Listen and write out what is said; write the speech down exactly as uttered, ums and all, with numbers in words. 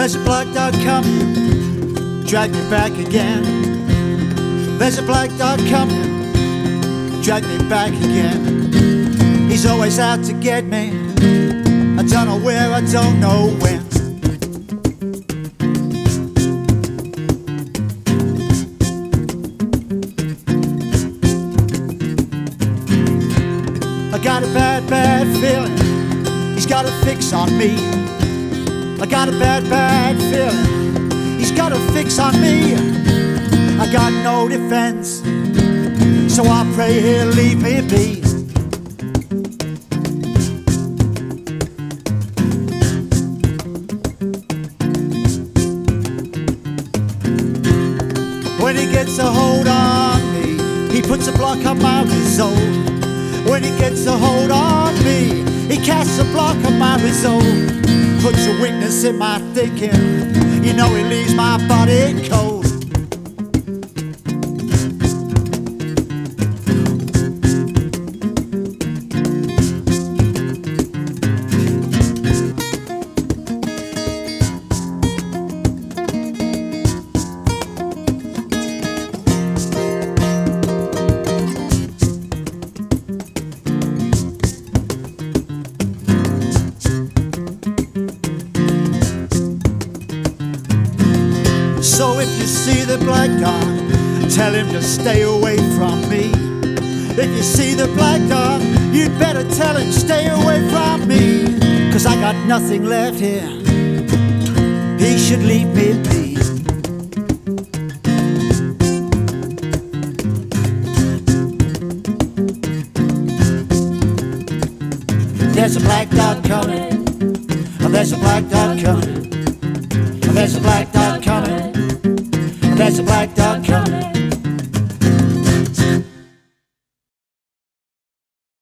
There's a black dog coming, drag me back again. There's a black dog coming, drag me back again. He's always out to get me, I don't know where, I don't know when. I got a bad, bad feeling he's got a fix on me. I got a bad, bad feeling he's got a fix on me. I got no defense, so I pray he'll leave me be. When he gets a hold on me, he puts a block on my resolve. When he gets a hold on me, he casts a block on my resolve. Puts a weakness in my thinking, you know he leaves my body cold. So if you see the black dog, tell him to stay away from me. If you see the black dog, you'd better tell him stay away from me. Cause I got nothing left here, he should leave me be. There's a black dog coming, there's a black dog coming, there's a black dog coming, there's a black dog coming.